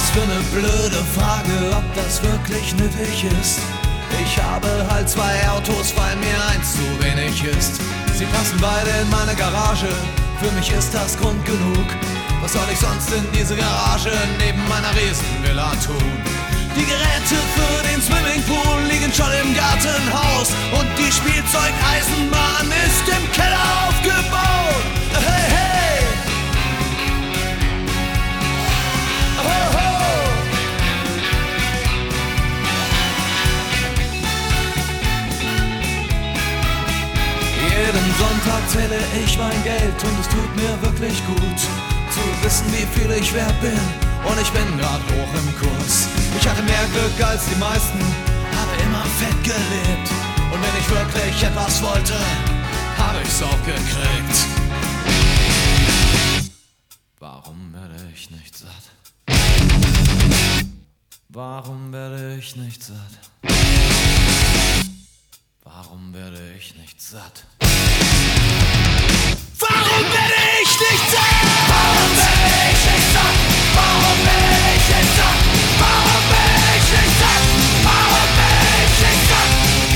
für eine blöde Frage, ob das wirklich nötig ist. Ich habe halt 2 Autos, weil mir eins zu wenig ist. Sie passen beide in meine Garage, für mich ist das Grund genug. Was soll ich sonst in diese Garage neben meiner Riesenvilla tun? Die Geräte für den Swimmingpool liegen schon im Gartenhaus und die Spielzeugeisenbahn ist im Keller aufgebaut. Hey, hey! Ho, ho! Jeden Sonntag zähle ich mein Geld und es tut mir wirklich gut zu wissen, wie viel ich wert bin, und ich bin grad hoch im Kurs. Ich hatte mehr Glück als die meisten, habe immer fett gelebt, und wenn ich wirklich etwas wollte, habe ich's auch gekriegt. Warum werde ich nicht satt? Warum werde ich nicht satt? Warum werde ich nicht satt? Warum werde ich nicht satt? Warum werde ich nicht satt? Warum werde ich nicht satt? Warum werde ich nicht satt? Warum werde ich nicht satt?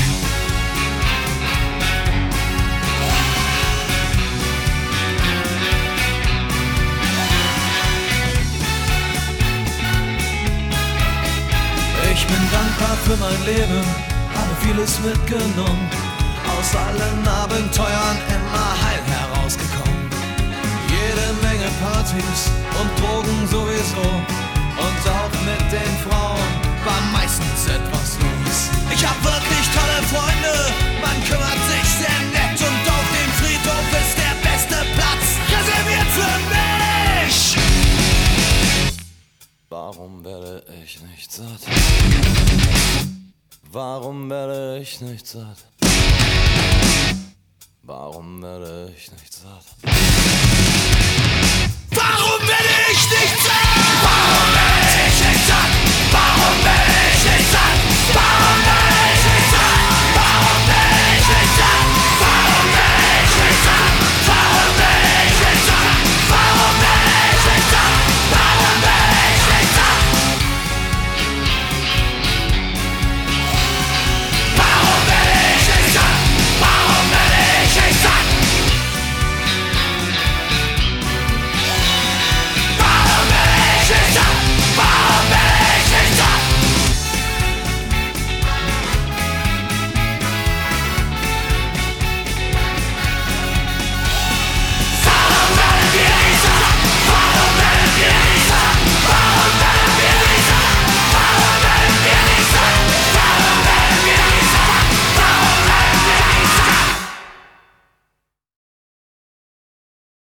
Ich bin dankbar für mein Leben, habe vieles mitgenommen, aus allen Abenteuern immer heil herausgekommen. Jede Menge Partys und Drogen sowieso, und auch mit den Frauen war meistens etwas los. Ich hab wirklich tolle Freunde, man kümmert sich sehr nett, und auf dem Friedhof ist der beste Platz reserviert für mich. Warum werde ich nicht satt? Warum werde ich nicht satt? Warum werde ich nicht satt?